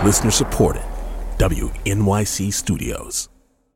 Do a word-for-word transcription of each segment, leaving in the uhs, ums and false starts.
Listener supported. W N Y C Studios.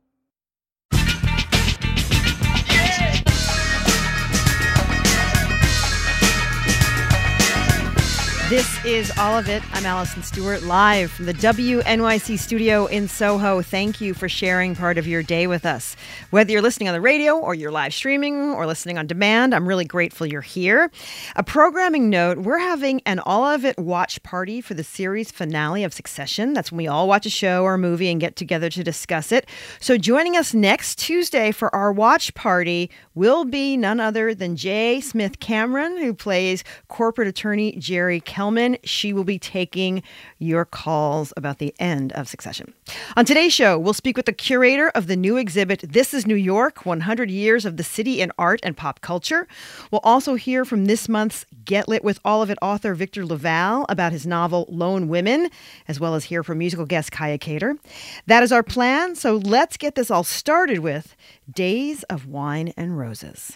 This is All of It. I'm Allison Stewart, live from the W N Y C studio in Soho. Thank you for sharing part of your day with us. Whether you're listening on the radio or you're live streaming or listening on demand, I'm really grateful you're here. A programming note, we're having an All of It watch party for the series finale of Succession. That's when we all watch a show or a movie and get together to discuss it. So joining us next Tuesday for our watch party will be none other than J. Smith Cameron, who plays corporate attorney Jerry Kelman. She will be taking your calls about the end of Succession. On today's show, we'll speak with the curator of the new exhibit, This is New York, one hundred years of the City in Art and Pop Culture. We'll also hear from this month's Get Lit with All of It author Victor LaValle about his novel Lone Women, as well as hear from musical guest Kaya Cater. That is our plan, so let's get this all started with Days of Wine and Roses.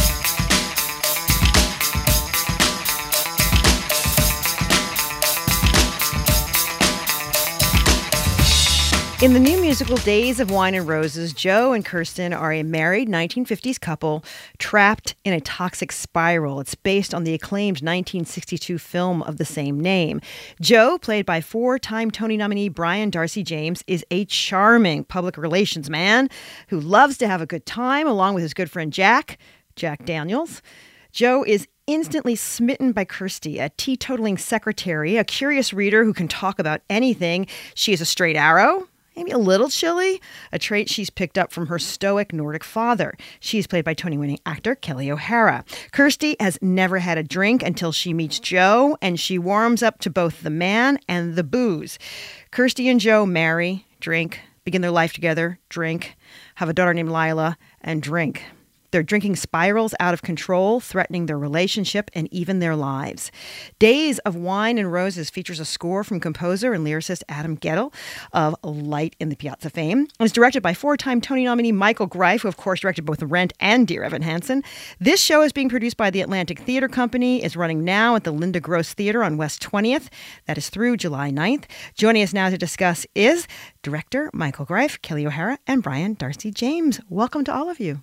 In the new musical Days of Wine and Roses, Joe and Kirsten are a married nineteen fifties couple trapped in a toxic spiral. It's based on the acclaimed nineteen sixty-two film of the same name. Joe, played by four-time Tony nominee Brian Darcy James, is a charming public relations man who loves to have a good time along with his good friend Jack, Jack Daniels. Joe is instantly smitten by Kirsty, a teetotaling secretary, a curious reader who can talk about anything. She is a straight arrow, maybe a little chilly, a trait she's picked up from her stoic Nordic father. She's played by Tony-winning actor Kelly O'Hara. Kirsty has never had a drink until she meets Joe, and she warms up to both the man and the booze. Kirsty and Joe marry, drink, begin their life together, drink, have a daughter named Lila, and drink. Their drinking spirals out of control, threatening their relationship and even their lives. Days of Wine and Roses features a score from composer and lyricist Adam Guettel of Light in the Piazza fame. And it's directed by four-time Tony nominee Michael Greif, who of course directed both Rent and Dear Evan Hansen. This show is being produced by the Atlantic Theater Company, is running now at the Linda Gross Theater on West twentieth. That is through July ninth. Joining us now to discuss is director Michael Greif, Kelly O'Hara, and Brian Darcy James. Welcome to all of you.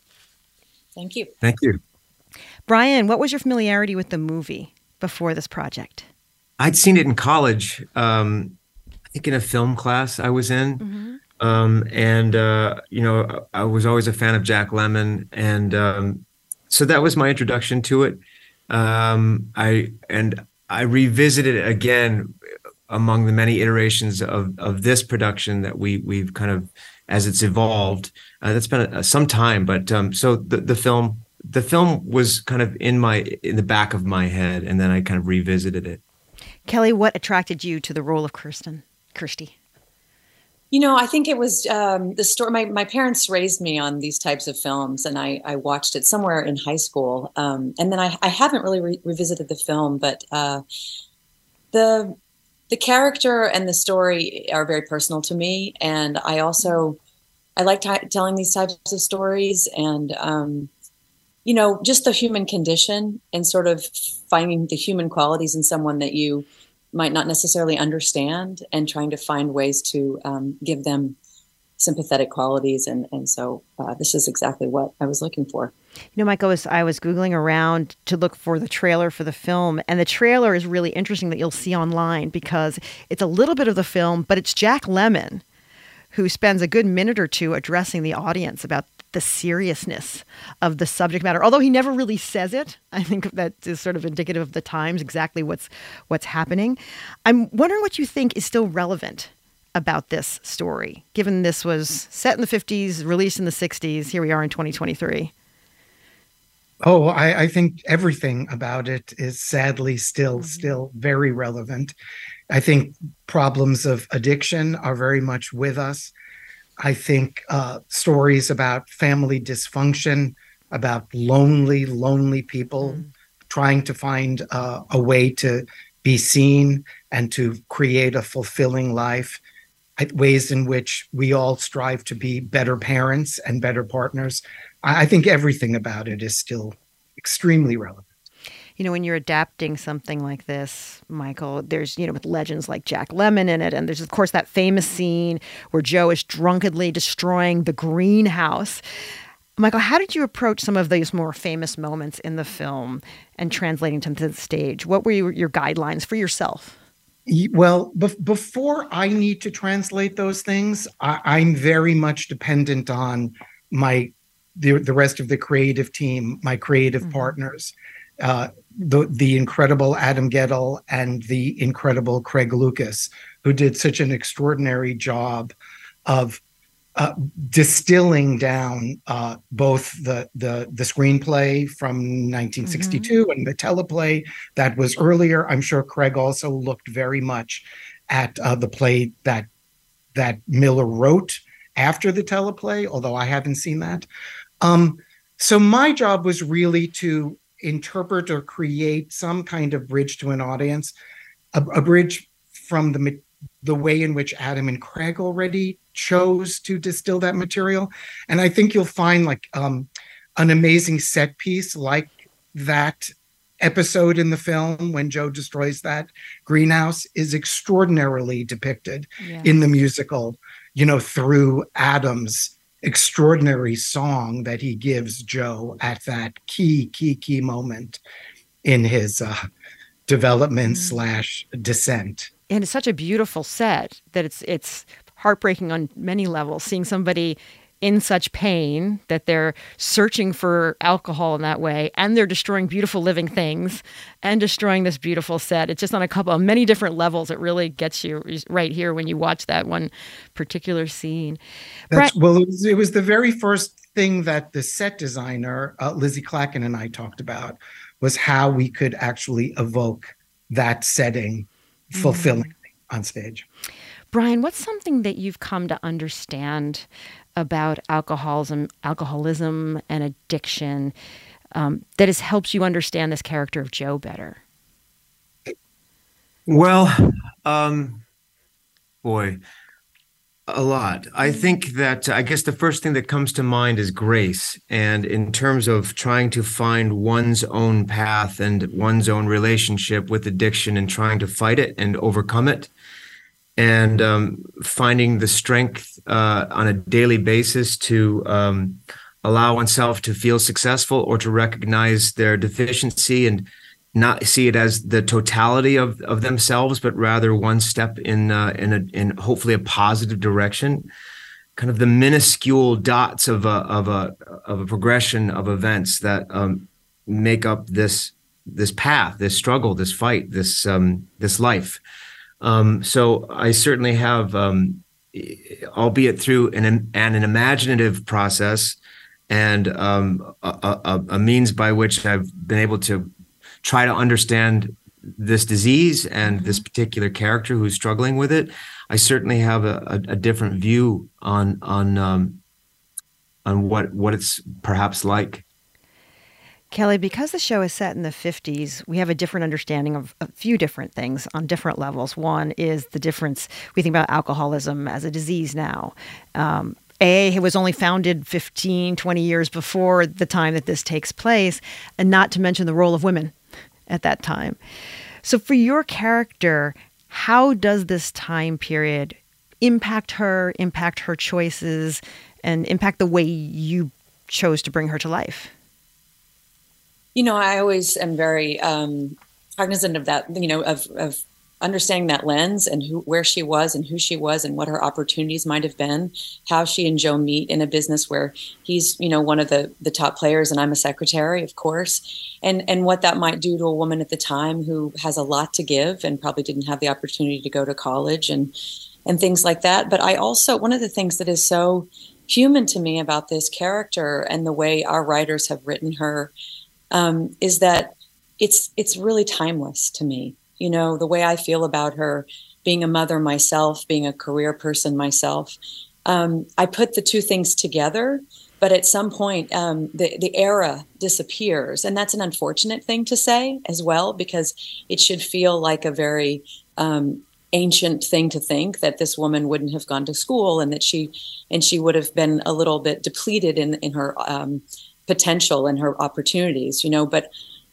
Thank you. Thank you. Brian, what was your familiarity with the movie before this project? I'd seen it in college, um, I think in a film class I was in. Mm-hmm. Um, and, uh, you know, I was always a fan of Jack Lemmon. And um, so that was my introduction to it. Um, I and I revisited it again among the many iterations of, of this production that we, we've kind of, as it's evolved. Uh, that's been a, some time, but um, so the, the film, the film was kind of in my in the back of my head, and then I kind of revisited it. Kelly, what attracted you to the role of Kirsten, Kirsty? You know, I think it was um, the story. My, my parents raised me on these types of films, and I, I watched it somewhere in high school, um, and then I, I haven't really re- revisited the film, but uh, the the character and the story are very personal to me, and I also. I like t- telling these types of stories and, um, you know, just the human condition and sort of finding the human qualities in someone that you might not necessarily understand and trying to find ways to um, give them sympathetic qualities. And, and so uh, this is exactly what I was looking for. You know, Michael, was, I was Googling around to look for the trailer for the film, and the trailer is really interesting that you'll see online because it's a little bit of the film, but it's Jack Lemmon who spends a good minute or two addressing the audience about the seriousness of the subject matter. Although he never really says it, I think that is sort of indicative of the times, exactly what's what's happening. I'm wondering what you think is still relevant about this story, given this was set in the fifties, released in the sixties. Here we are in twenty twenty-three. Oh, I, I think everything about it is sadly still, still very relevant. I think problems of addiction are very much with us. I think uh, stories about family dysfunction, about lonely, lonely people mm. trying to find uh, a way to be seen and to create a fulfilling life, ways in which we all strive to be better parents and better partners. I think everything about it is still extremely relevant. You know, when you're adapting something like this, Michael, there's, you know, with legends like Jack Lemmon in it. And there's, of course, that famous scene where Joe is drunkenly destroying the greenhouse. Michael, how did you approach some of these more famous moments in the film and translating them to the stage? What were your, your guidelines for yourself? Well, be- before I need to translate those things, I- I'm very much dependent on my the, the rest of the creative team, my creative mm-hmm. partners, uh, the the incredible Adam Gettle and the incredible Craig Lucas, who did such an extraordinary job of Uh, distilling down uh, both the, the the screenplay from nineteen sixty-two mm-hmm. and the teleplay that was earlier. I'm sure Craig also looked very much at uh, the play that that Miller wrote after the teleplay, although I haven't seen that. Um, so my job was really to interpret or create some kind of bridge to an audience, a, a bridge from the the way in which Adam and Craig already chose to distill that material. And I think you'll find like um, an amazing set piece like that episode in the film when Joe destroys that greenhouse is extraordinarily depicted yes. in the musical, you know, through Adam's extraordinary song that he gives Joe at that key, key, key moment in his uh, development mm. slash descent. And it's such a beautiful set that it's it's heartbreaking on many levels, seeing somebody in such pain that they're searching for alcohol in that way, and they're destroying beautiful living things and destroying this beautiful set. It's just on a couple of many different levels. It really gets you right here when you watch that one particular scene. That's, Brett, well, it was, it was the very first thing that the set designer, uh, Lizzie Clacken, and I talked about, was how we could actually evoke that setting fulfilling mm. on stage. Brian, what's something that you've come to understand about alcoholism, alcoholism and addiction um, that has helped you understand this character of Joe better? Well, um, boy, a lot. I think that, I guess the first thing that comes to mind is grace. And in terms of trying to find one's own path and one's own relationship with addiction and trying to fight it and overcome it, and um, finding the strength uh, on a daily basis to um, allow oneself to feel successful or to recognize their deficiency and not see it as the totality of, of themselves, but rather one step in uh, in a, in hopefully a positive direction. Kind of the minuscule dots of a of a of a progression of events that um, make up this this path, this struggle, this fight, this um, this life. Um, so I certainly have, um, albeit through an an, an imaginative process and um, a, a, a means by which I've been able to try to understand this disease and this particular character who's struggling with it. I certainly have a, a, a different view on on um, on what what it's perhaps like. Kelly, because the show is set in the fifties, we have a different understanding of a few different things on different levels. One is the difference, we think about alcoholism as a disease now. Um, A A was only founded fifteen, twenty years before the time that this takes place, and not to mention the role of women at that time. So for your character, how does this time period impact her, impact her choices, and impact the way you chose to bring her to life? You know, I always am very um, cognizant of that, you know, of, of understanding that lens and who, where she was and who she was and what her opportunities might have been, how she and Joe meet in a business where he's, you know, one of the, the top players and I'm a secretary, of course, and, and what that might do to a woman at the time who has a lot to give and probably didn't have the opportunity to go to college and, and things like that. But I also, one of the things that is so human to me about this character and the way our writers have written her um, is that it's it's really timeless to me. You know, the way I feel about her, being a mother myself, being a career person myself, um, I put the two things together, but at some point um, the, the era disappears. And that's an unfortunate thing to say as well, because it should feel like a very um, ancient thing to think that this woman wouldn't have gone to school and that she and she would have been a little bit depleted in, in her um, potential and her opportunities, you know, but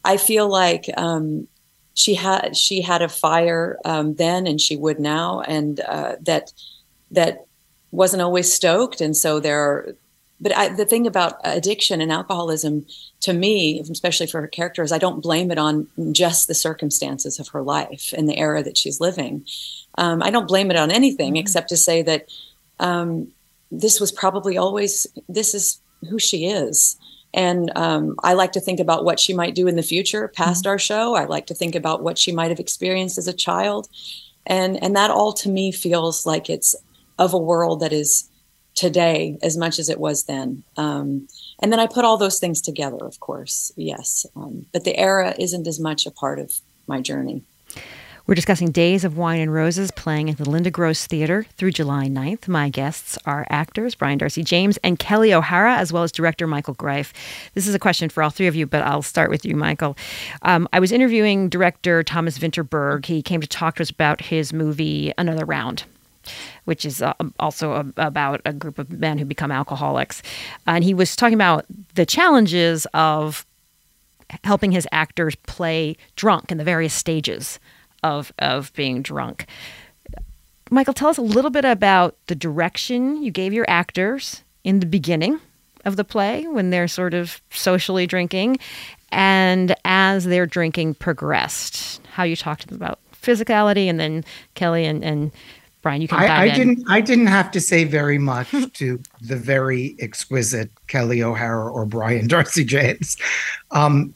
I feel like um, she had she had a fire um, then, and she would now, and uh, that that wasn't always stoked. And so there are, but I, the thing about addiction and alcoholism, to me, especially for her character, is I don't blame it on just the circumstances of her life and the era that she's living. Um, I don't blame it on anything mm-hmm. except to say that um, this was probably always, this is who she is. And um, I like to think about what she might do in the future past mm-hmm. our show. I like to think about what she might have experienced as a child. And, and that all to me feels like it's of a world that is today as much as it was then. Um, and then I put all those things together, of course, yes. Um, but the era isn't as much a part of my journey. We're discussing Days of Wine and Roses playing at the Linda Gross Theater through July ninth. My guests are actors Brian Darcy James and Kelly O'Hara, as well as director Michael Greif. This is a question for all three of you, but I'll start with you, Michael. Um, I was interviewing director Thomas Vinterberg. He came to talk to us about his movie Another Round, which is uh, also a, about a group of men who become alcoholics. And he was talking about the challenges of helping his actors play drunk in the various stages of of being drunk. Michael, tell us a little bit about the direction you gave your actors in the beginning of the play when they're sort of socially drinking, and as their drinking progressed, how you talked to them about physicality, and then Kelly and, and Brian, you can dive I, I in. didn't I didn't have to say very much to the very exquisite Kelly O'Hara or Brian Darcy James. Um,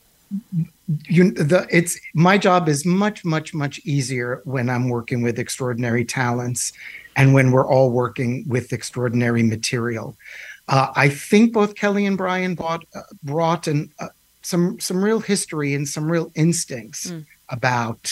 You, the it's my job is much, much, much easier when I'm working with extraordinary talents and when we're all working with extraordinary material. Uh, I think both Kelly and Brian brought, uh, brought an, uh, some some real history and some real instincts mm. about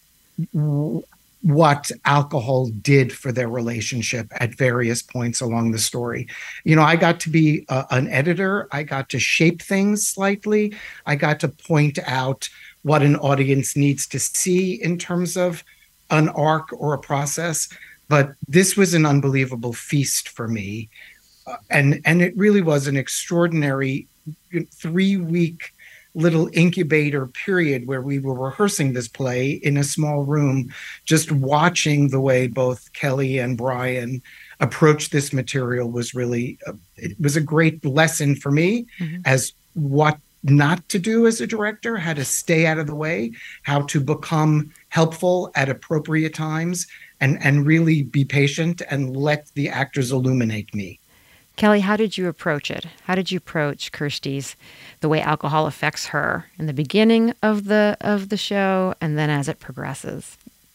w- what alcohol did for their relationship at various points along the story. You know, I got to be uh, an editor. I got to shape things slightly. I got to point out what an audience needs to see in terms of an arc or a process. But this was an unbelievable feast for me. Uh, and, and it really was an extraordinary three-week little incubator period where we were rehearsing this play in a small room, just watching the way both Kelly and Brian approached this material was really, uh, it was a great lesson for me mm-hmm. as what not to do as a director, how to stay out of the way, how to become helpful at appropriate times, and, and really be patient and let the actors illuminate me. Kelly, how did you approach it? How did you approach Kirsty's, the way alcohol affects her in the beginning of the of the show and then as it progresses?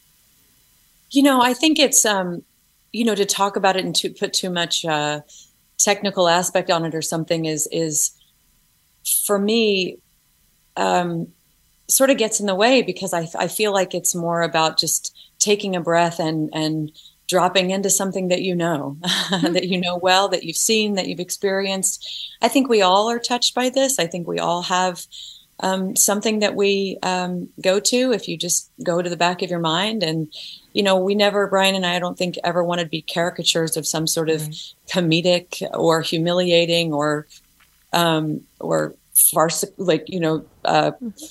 You know, I think it's, um, you know, to talk about it and to put too much uh, technical aspect on it or something is, is for me, um, sort of gets in the way because I, I feel like it's more about just taking a breath and, and dropping into something that you know, that you know well, that you've seen, that you've experienced. I think we all are touched by this. I think we all have um, something that we um, go to if you just go to the back of your mind. And, you know, we never, Brian and I, I don't think ever wanted to be caricatures of some sort of right. comedic or humiliating or, um, or farcical, like, you know, uh,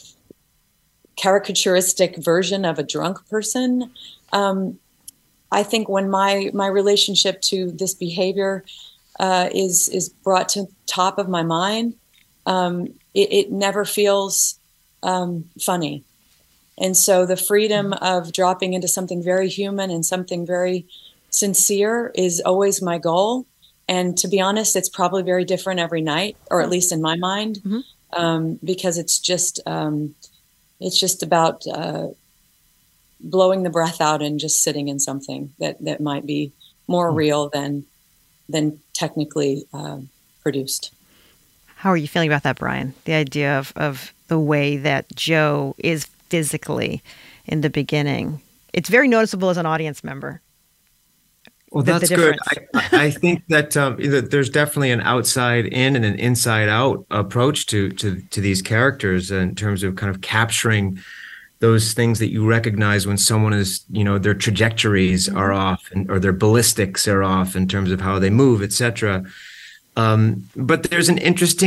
caricaturistic version of a drunk person. Um, I think when my my relationship to this behavior uh, is is brought to top of my mind, um, it, it never feels um, funny. And so the freedom of dropping into something very human and something very sincere is always my goal. And to be honest, it's probably very different every night, or at least in my mind, mm-hmm. um, because it's just um, it's just about uh, blowing the breath out and just sitting in something that, that might be more mm-hmm. real than than technically uh, produced. How are you feeling about that, Brian? The idea of, of the way that Joe is physically in the beginning. It's very noticeable as an audience member. Well, the, that's the good. I, I think that um, there's definitely an outside in and an inside out approach to, to to these characters in terms of kind of capturing those things that you recognize when someone is, you know, their trajectories mm-hmm. are off and, or their ballistics are off in terms of how they move, et cetera. Um, but there's an interesting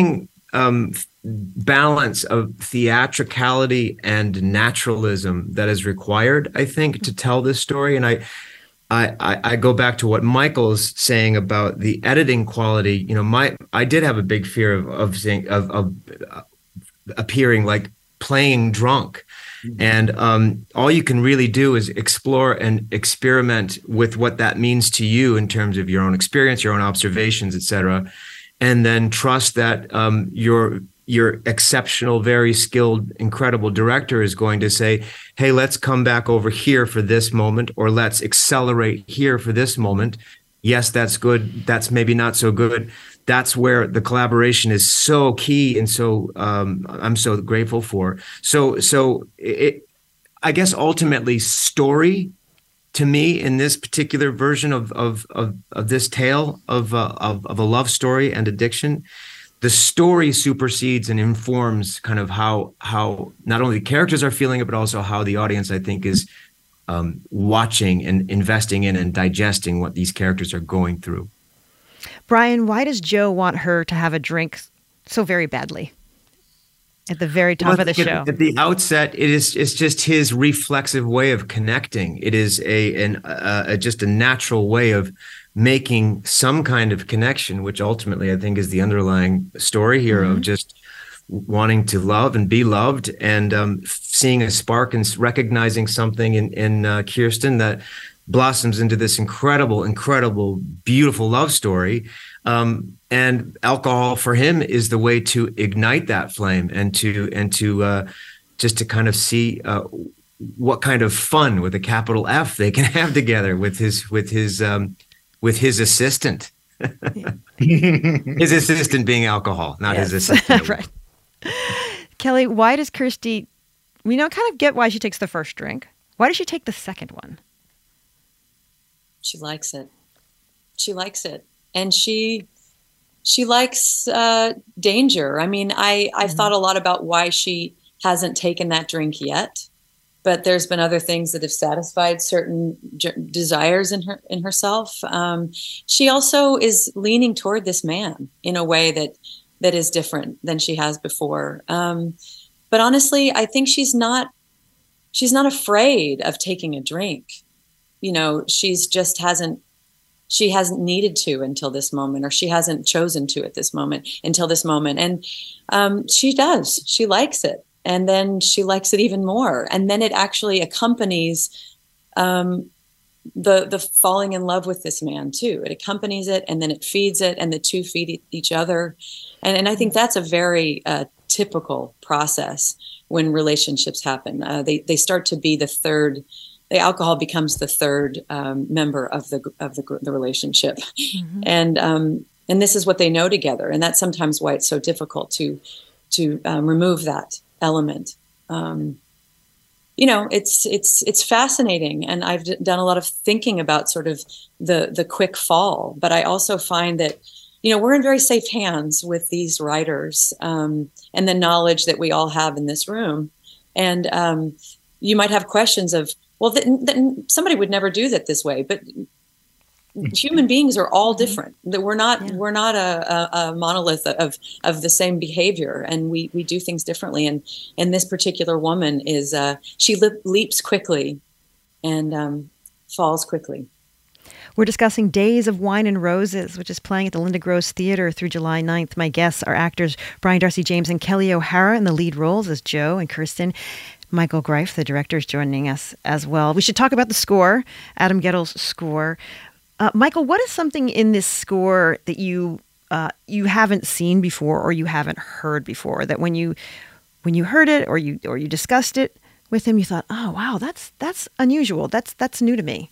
um, balance of theatricality and naturalism that is required, I think, to tell this story. And I, I, I go back to what Michael's saying about the editing quality. You know, my I did have a big fear of of saying of, of uh, appearing like playing drunk. Mm-hmm. And um, all you can really do is explore and experiment with what that means to you in terms of your own experience, your own observations, et cetera, and then trust that um, your your exceptional, very skilled, incredible director is going to say, hey, let's come back over here for this moment, or let's accelerate here for this moment. Yes, that's good. That's maybe not so good. That's where the collaboration is so key, and so um, I'm so grateful for. So, so it, I guess ultimately, story to me in this particular version of of of, of this tale of, uh, of of a love story and addiction, the story supersedes and informs kind of how how not only the characters are feeling it, but also how the audience, I think, is um, watching and investing in and digesting what these characters are going through. Brian, why does Joe want her to have a drink so very badly at the very top well, of the show? At, at the outset, it is it's just his reflexive way of connecting. It is a an uh, a, just a natural way of making some kind of connection, which ultimately I think is the underlying story here mm-hmm. of just wanting to love and be loved, and um, seeing a spark and recognizing something in in uh, Kirsten that blossoms into this incredible, incredible, beautiful love story. Um, and alcohol for him is the way to ignite that flame and to and to uh, just to kind of see uh, what kind of fun with a capital F they can have together with his with his um, with his assistant. His assistant being alcohol, not yes. his assistant. Right. Kelly, why does Kirsty? We know kind of get why she takes the first drink. Why does she take the second one? She likes it. She likes it. And she she likes uh, danger. I mean, I, I've mm-hmm. thought a lot about why she hasn't taken that drink yet, but there's been other things that have satisfied certain j- desires in her in herself. Um, she also is leaning toward this man in a way that that is different than she has before. Um, but honestly, I think she's not she's not afraid of taking a drink. You know, she's just hasn't, she hasn't needed to until this moment, or she hasn't chosen to at this moment until this moment. And um, she does, she likes it. And then she likes it even more. And then it actually accompanies um, the, the falling in love with this man too. It accompanies it, and then it feeds it, and the two feed each other. And, and I think that's a very uh, typical process when relationships happen. Uh, they, they start to be the third The alcohol becomes the third um, member of the of the, the relationship, mm-hmm. and um, and this is what they know together, and that's sometimes why it's so difficult to to um, remove that element. Um, you know, it's it's it's fascinating, and I've d- done a lot of thinking about sort of the the quick fall, but I also find that you know we're in very safe hands with these writers um, and the knowledge that we all have in this room, and um, you might have questions of. Well, then, then somebody would never do that this way. But human beings are all different. That we're not yeah. we're not a, a, a monolith of of the same behavior, and we we do things differently. And and this particular woman is uh, she le- leaps quickly and um, falls quickly. We're discussing Days of Wine and Roses, which is playing at the Linda Gross Theater through July ninth. My guests are actors Brian Darcy James and Kelly O'Hara in the lead roles as Joe and Kirsten. Michael Greif, the director, is joining us as well. We should talk about the score, Adam Guettle's score. Uh, Michael, what is something in this score that you uh, you haven't seen before or you haven't heard before? That when you when you heard it or you or you discussed it with him, you thought, "Oh, wow, that's that's unusual. That's that's new to me."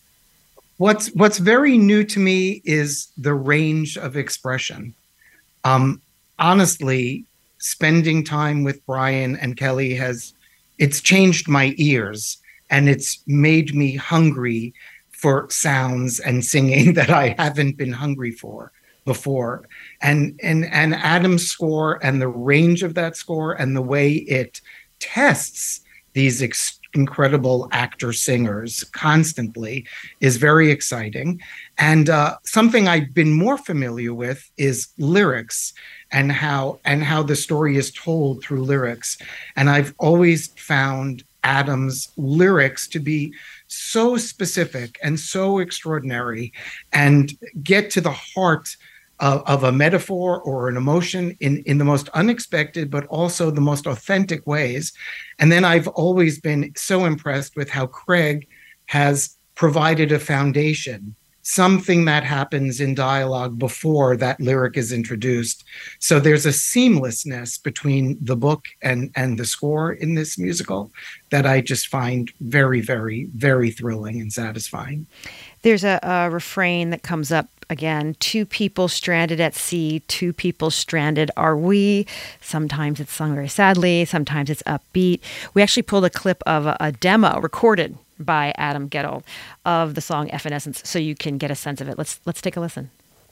What's what's very new to me is the range of expression. Um, honestly, spending time with Brian and Kelly has. It's changed my ears, and it's made me hungry for sounds and singing that I haven't been hungry for before. And and and Adam's score and the range of that score and the way it tests these ex- incredible actor-singers constantly is very exciting. And uh, something I've been more familiar with is lyrics and how and how the story is told through lyrics. And I've always found Adam's lyrics to be so specific and so extraordinary and get to the heart of, of a metaphor or an emotion in, in the most unexpected, but also the most authentic ways. And then I've always been so impressed with how Craig has provided a foundation, something that happens in dialogue before that lyric is introduced. So there's a seamlessness between the book and, and the score in this musical that I just find very, very, very thrilling and satisfying. There's a, a refrain that comes up again: two people stranded at sea, two people stranded are we. Sometimes it's sung very sadly, sometimes it's upbeat. We actually pulled a clip of a, a demo recorded by Adam Guettel of the song Evanescence, so you can get a sense of it. Let's let's take a listen.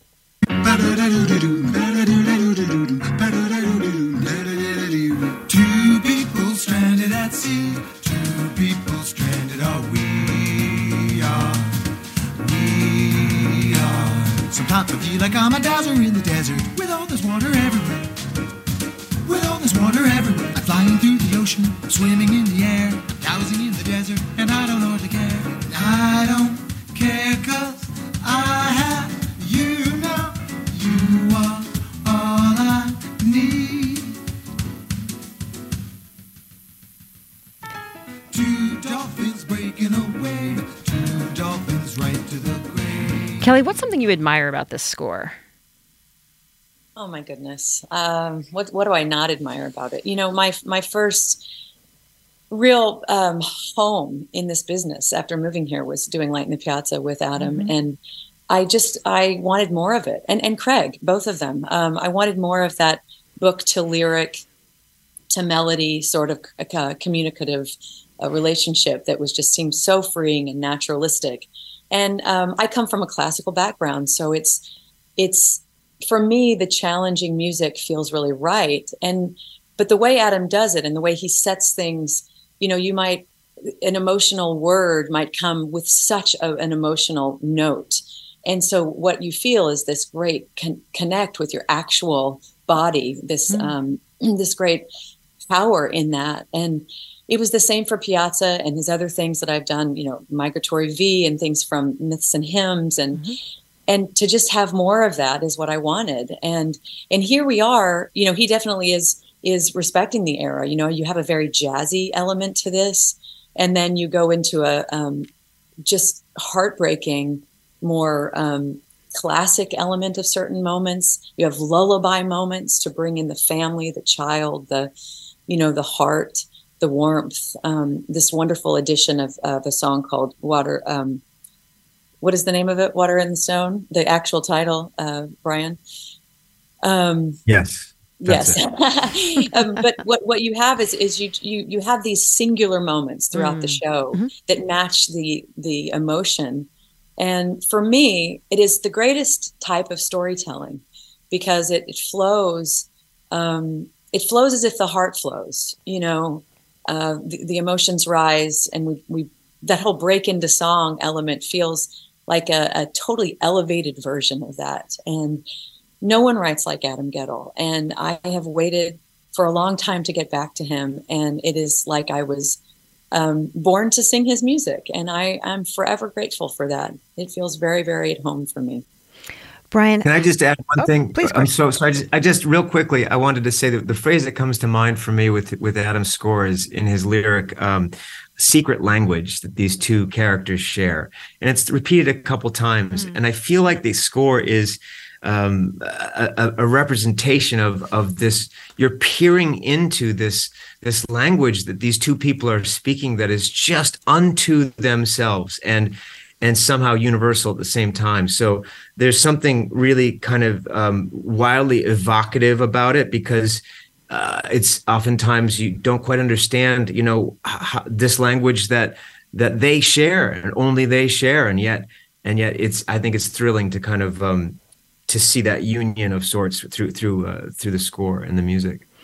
Two people stranded at sea, two people stranded are we are, we are. Sometimes I feel like I'm a dowser in the desert with all this water everywhere. With all this water everywhere, I'm flying through the ocean, I'm swimming in the air, I'm dowsing in the desert, and I don't know to care. I don't care 'cause I have you now. You are all I need. Two dolphins breaking a wave, two dolphins right to the grave. Kelly, what's something you admire about this score? Oh my goodness. Um, what what do I not admire about it? You know, my my first real um, home in this business after moving here was doing Light in the Piazza with Adam, mm-hmm. and I just I wanted more of it, and and Craig, both of them. Um, I wanted more of that book to lyric to melody sort of uh, communicative uh, relationship that was just seemed so freeing and naturalistic. And um, I come from a classical background, so it's it's. For me, the challenging music feels really right. And, but the way Adam does it and the way he sets things, you know, you might, an emotional word might come with such a, an emotional note. And so what you feel is this great con- connect with your actual body, this, mm. um, this great power in that. And it was the same for Piazza and his other things that I've done, you know, Migratory V and things from Myths and Hymns, and, mm-hmm. and to just have more of that is what I wanted. And, and here we are, you know, he definitely is, is respecting the era. You know, you have a very jazzy element to this, and then you go into a, um, just heartbreaking, more, um, classic element of certain moments. You have lullaby moments to bring in the family, the child, the, you know, the heart, the warmth, um, this wonderful addition of, of a song called Water, um, what is the name of it? Water in the Stone, the actual title, uh, Brian? Um, yes. Yes. um, but what, what you have is, is you, you, you have these singular moments throughout mm. the show mm-hmm. that match the, the emotion. And for me, it is the greatest type of storytelling because it, it flows, um, it flows as if the heart flows, you know, uh, the, the emotions rise, and we, we, that whole break into song element feels like a, a totally elevated version of that. And no one writes like Adam Guettel. And I have waited for a long time to get back to him. And it is like I was um, born to sing his music. And I am forever grateful for that. It feels very, very at home for me. Brian, can I just add one oh, thing? Please. I'm so sorry. I just, I just real quickly, I wanted to say that the phrase that comes to mind for me with with Adam's score is in his lyric, um, secret language that these two characters share, and it's repeated a couple times. Mm. And I feel like the score is um, a, a representation of of this. You're peering into this this language that these two people are speaking that is just unto themselves and. and somehow universal at the same time. So there's something really kind of um, wildly evocative about it because uh, it's oftentimes you don't quite understand, you know, how, this language that that they share and only they share, and yet and yet it's I think it's thrilling to kind of um, to see that union of sorts through through uh, through the score and the music.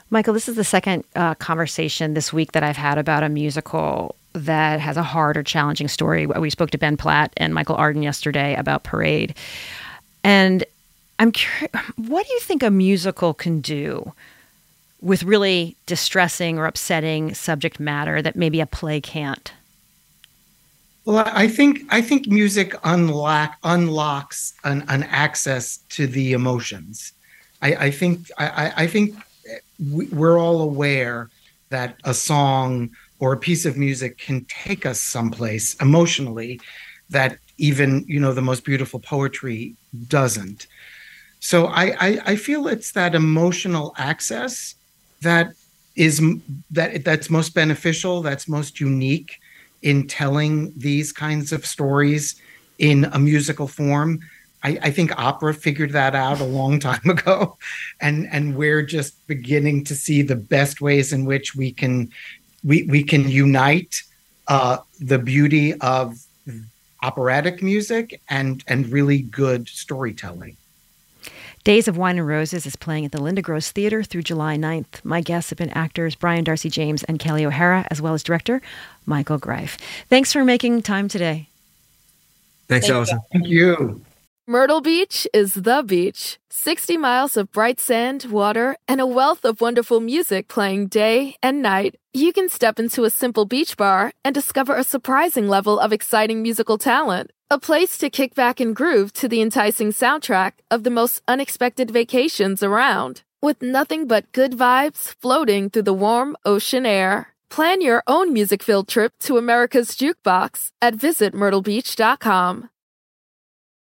Michael, this is the second uh, conversation this week that I've had about a musical that has a hard or challenging story. We spoke to Ben Platt and Michael Arden yesterday about Parade. And I'm curious, what do you think a musical can do with really distressing or upsetting subject matter that maybe a play can't? Well, I think I think music unlock unlocks an, an access to the emotions. I, I think I, I think we're all aware that a song or a piece of music can take us someplace emotionally that even, you know, the most beautiful poetry doesn't. So I, I, I feel it's that emotional access that is that that's most beneficial, that's most unique in telling these kinds of stories in a musical form. I, I think opera figured that out a long time ago, and and we're just beginning to see the best ways in which we can we we can unite uh, the beauty of operatic music and and really good storytelling. Days of Wine and Roses is playing at the Linda Gross Theater through July ninth. My guests have been actors Brian Darcy James and Kelly O'Hara, as well as director Michael Greif. Thanks for making time today. Thanks, Thank Allison. Thank you. Myrtle Beach is the beach. sixty miles of bright sand, water, and a wealth of wonderful music playing day and night. You can step into a simple beach bar and discover a surprising level of exciting musical talent. A place to kick back and groove to the enticing soundtrack of the most unexpected vacations around. With nothing but good vibes floating through the warm ocean air. Plan your own music-filled trip to America's Jukebox at visit myrtle beach dot com.